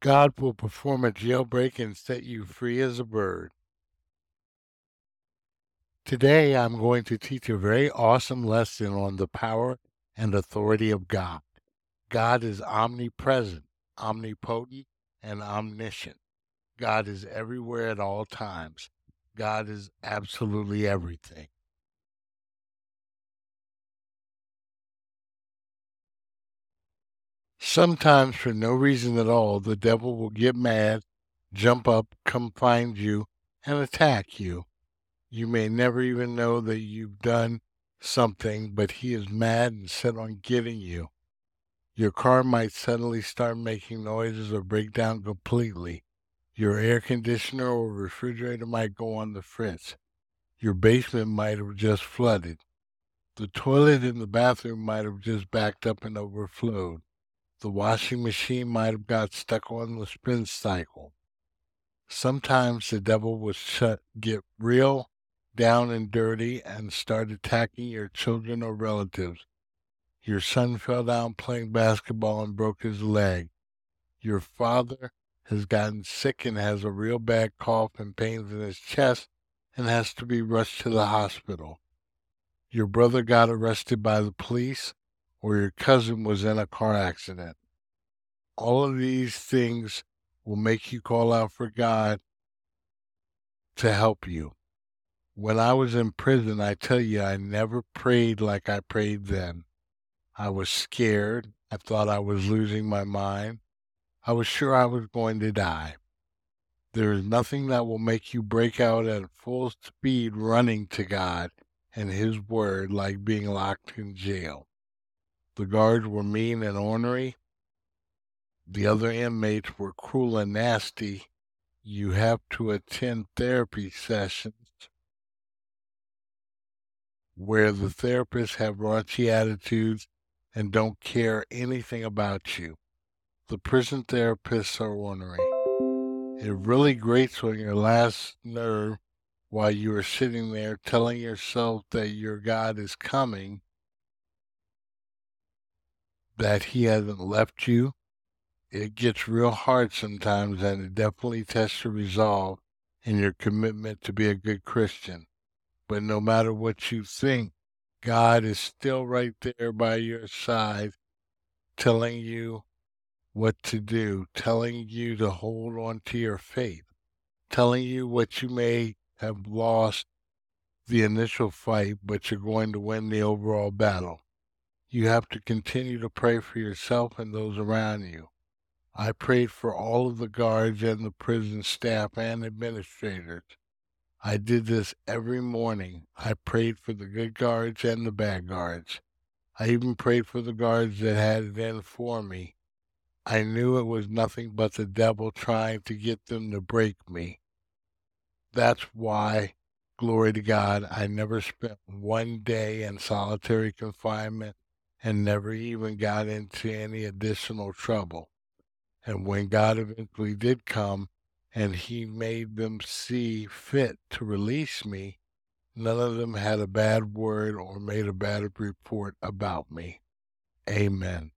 God will perform a jailbreak and set you free as a bird. Today, I'm going to teach a very awesome lesson on the power and authority of God. God is omnipresent, omnipotent, and omniscient. God is everywhere at all times. God is absolutely everything. Sometimes, for no reason at all, the devil will get mad, jump up, come find you, and attack you. You may never even know that you've done something, but he is mad and set on getting you. Your car might suddenly start making noises or break down completely. Your air conditioner or refrigerator might go on the fritz. Your basement might have just flooded. The toilet in the bathroom might have just backed up and overflowed. The washing machine might have got stuck on the spin cycle. Sometimes the devil will get real down and dirty and start attacking your children or relatives. Your son fell down playing basketball and broke his leg. Your father has gotten sick and has a real bad cough and pains in his chest and has to be rushed to the hospital. Your brother got arrested by the police, or your cousin was in a car accident. All of these things will make you call out for God to help you. When I was in prison, I tell you, I never prayed like I prayed then. I was scared. I thought I was losing my mind. I was sure I was going to die. There is nothing that will make you break out at full speed running to God and His Word like being locked in jail. The guards were mean and ornery. The other inmates were cruel and nasty. You have to attend therapy sessions where the therapists have raunchy attitudes and don't care anything about you. The prison therapists are ornery. It really grates on your last nerve while you are sitting there telling yourself that your God is coming, that He hasn't left you. It gets real hard sometimes, and it definitely tests your resolve and your commitment to be a good Christian. But no matter what you think, God is still right there by your side, telling you what to do, telling you to hold on to your faith, telling you what you may have lost the initial fight, but you're going to win the overall battle. You have to continue to pray for yourself and those around you. I prayed for all of the guards and the prison staff and administrators. I did this every morning. I prayed for the good guards and the bad guards. I even prayed for the guards that had it in for me. I knew it was nothing but the devil trying to get them to break me. That's why, glory to God, I never spent one day in solitary confinement and never even got into any additional trouble. And when God eventually did come and He made them see fit to release me, none of them had a bad word or made a bad report about me. Amen.